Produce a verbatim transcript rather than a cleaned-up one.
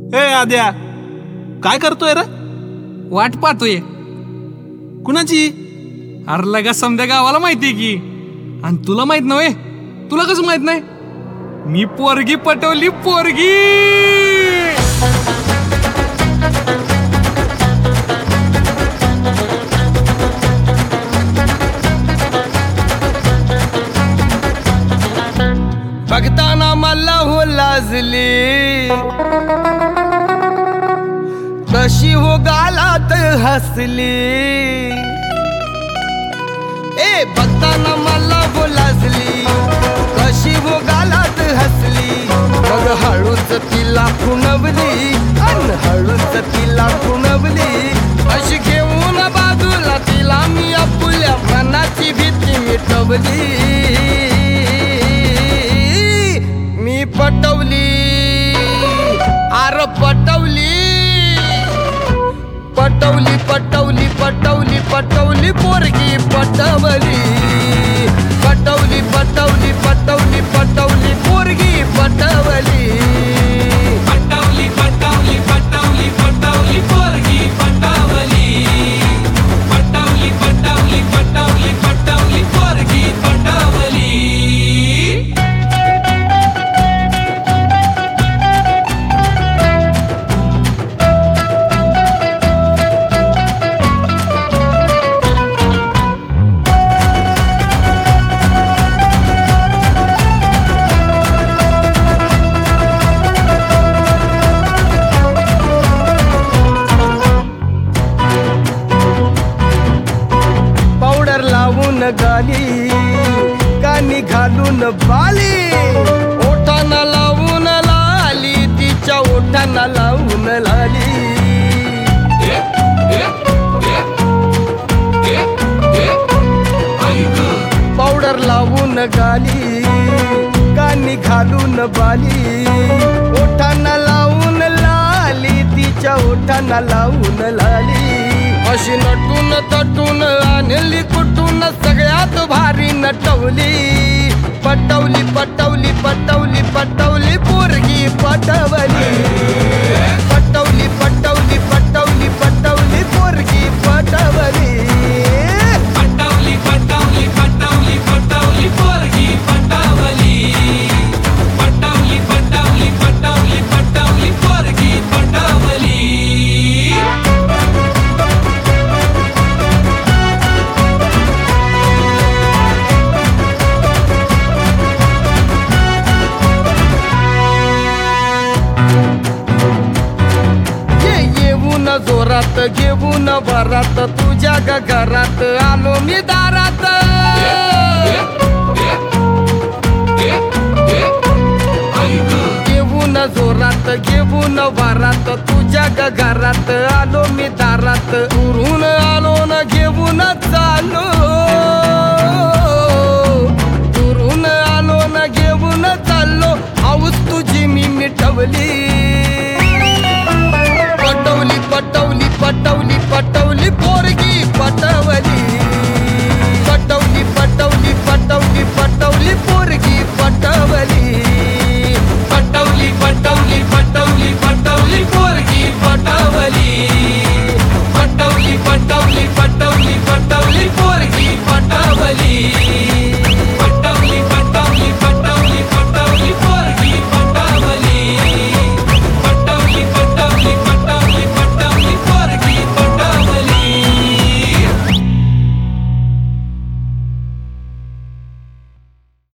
ए आद्या, काय करतोय रे? वाट पाहतोय. कुणाची? अरे लगा समध्या गावाला माहितीये की. आणि तुला माहित नव्हे? तुला कसं माहित नाही? मी पोरगी पटवली, पोरगी. बघताना मला हो लाजली, कशी हो गालात हसली. ए बघताना मला हो लाजली, कशी हो गालात हसली. मग हळूच तिला खुणवली, अन हळूच तिला खुणवली. अशी घेऊन बाजूला तिला मी आपुल्या मनाची भीती मिटवली. मी पटवली, आर पटवली, पटवली पटवली पटवली पटवली पोरगी पटवली. पटवली पटवली पटवली पटवली पोरगी पटवली. पटवली पटवली पटवली पटवली पोरगी पटवली. पटवली पटवली पटवली पटवली पोरगी पटवली. गाली कानी घालून बाली, ओठाना लावून लाली, तिच्या ओठाना लावून लाली. पावडर लावून गाली कानी घालून बाली, ओठाना लावून लाली, तिच्या ओठाना लावून लाली. अशी नटून तटून आणली कुठून सगळ्यात भारी नटवली. पटवली पटवली पटवली पटवली पोरगी पटवली. पटवली पटवली पटवली पटवली पोरगी पटवली. पटवली पटवली पटवली पटवली पोरगी पटवली. पटवली पटवली पटवली पटवली पोरगी पटवली. जोरात घेऊन वरात तुझ्या ग घरात आलो मी दारात. घेऊन जोरात घेऊन वरात तुझ्या ग घरात आलो मी दारात. दुरून आलो न घेऊन चालो, दुरून आलो न घेऊन चाललो. हौस तुझी मी मिटवली.